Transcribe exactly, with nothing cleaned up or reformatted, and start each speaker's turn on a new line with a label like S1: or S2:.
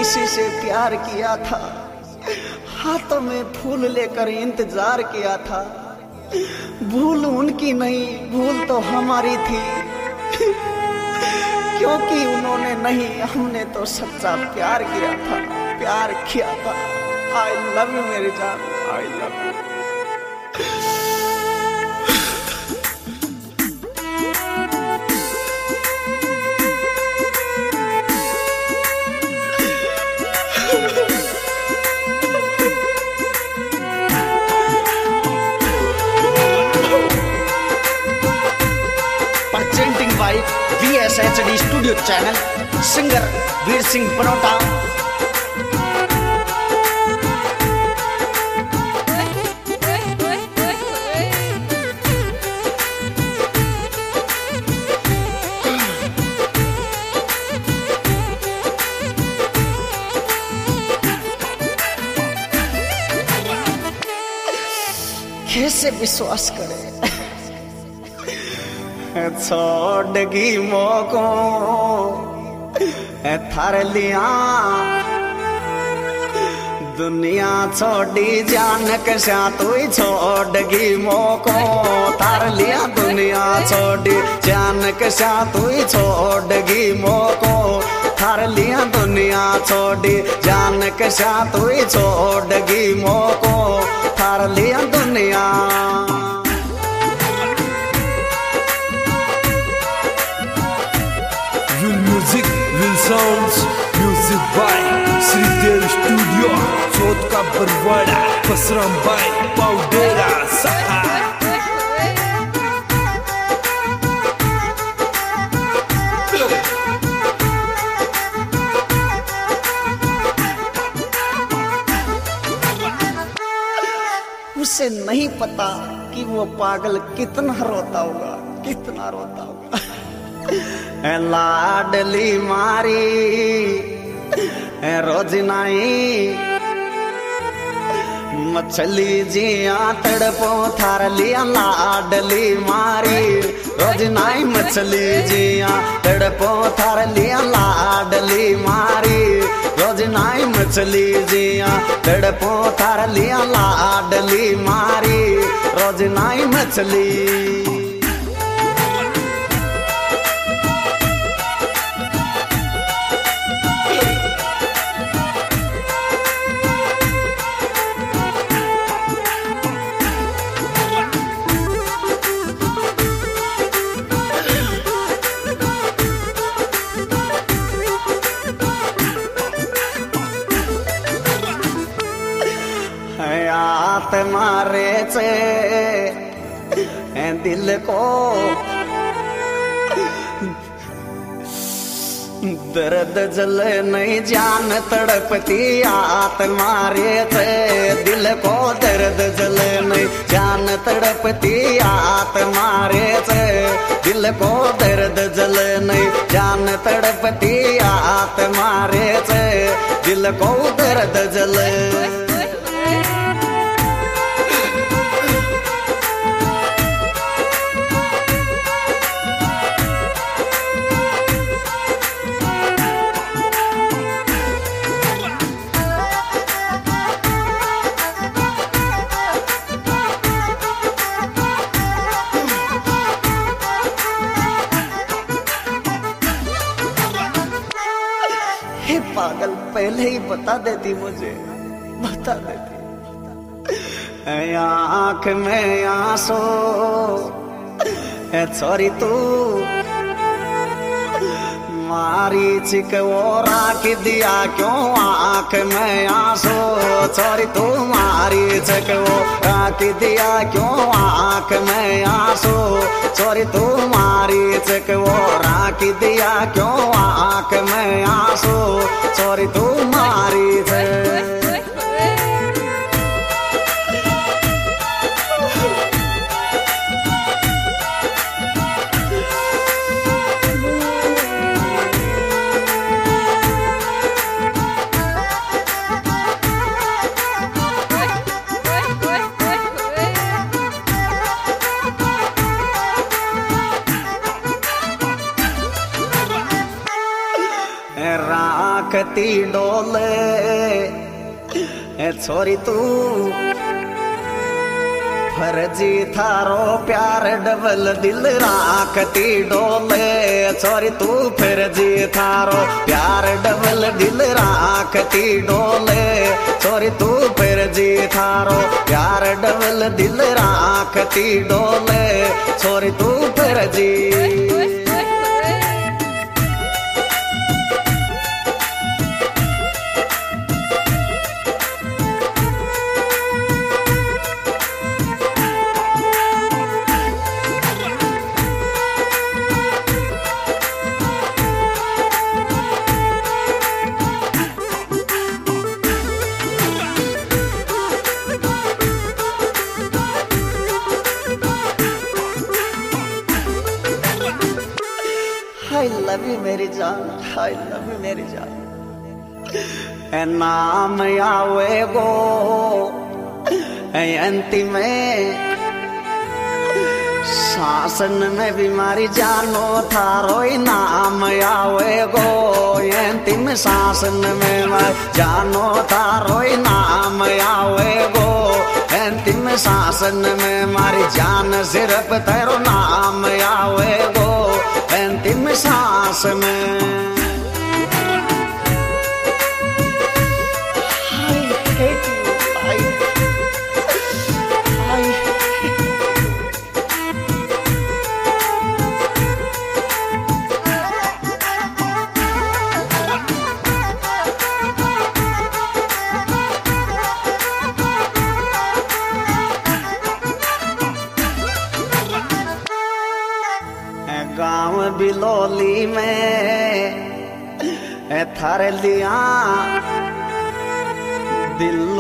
S1: किसी से प्यार किया था, हाथों में फूल लेकर इंतजार किया था। भूल उनकी नहीं, भूल तो हमारी थी, क्योंकि उन्होंने नहीं, हमने तो सच्चा प्यार किया था, प्यार किया था। आई लव यू मेरी जान, I love you. Presenting by V S H D Studio Channel, singer Veer Singh Banota. कैसे विश्वास करे, छोड़गी मोको थार लिया दुनिया छोड़ी जान कशा तू छोड़गी मोको थार लिया दुनिया छोड़ी जान कशा तू छोड़गी मोको थार लिया दुनिया छोड़ी जान कशा तू छोड़गी मोको थार लिया दुनिया।
S2: Will music, will sounds, music by Sridev Studio, Chot ka Barwada, Pasram by Paudera Saha।
S1: उसे नहीं पता कि वो पागल कितना रोता होगा, कितना रोता होगा। लाडली मारी रोज नाई मछली जिया तड़पो थार लिया लाडली मारी रोज नाई मछली जिया तड़पो थार लिया लाडली मारी रोज नाई मछली जिया तड़पो थार लिया लाडली मारी रोज नाई मछली। मारे से दिल को दर्द जले नहीं जान तड़पती आत्मा रे से दिल को दर्द जले नहीं जान तड़पती आत्मा रे से दिल को दर्द जले नहीं जान तड़पती आत्मा रे से दिल को दर्द जले। हे पागल, पहले ही बता देती मुझे, बता देती। आँख में आंसू सॉरी तू मारी चिक वो राख दिया क्यों आँख में आंसू सॉरी तू मारी चिक वो राख दिया क्यों आँख में आंसू सॉरी तू मारी चिक वो राख दिया क्यों आँख में आंसू सॉरी तू मारी चिक। राखती डोले ए छोरी तू फर्जी थारो प्यार डबल दिल राखती डोले छोरी तू फर्जी थारो प्यार डबल दिल राखती डोले छोरी तू फर्जी थारो प्यार डबल दिल राखती डोले छोरी तू फर्जी I love you मेरी जान I love you मेरी जान ए नाम आवे गो ए अंतिम में शासन में बीमारी जानो थारो नाम आवे गो अंतिम शासन में मैं जानो थारो नाम आवे गो अंतिम शासन में मारी जान सिर्फ तेरो नाम आवे गो अंतिम सांस में गाँव बिलोली में थारे लिया दिल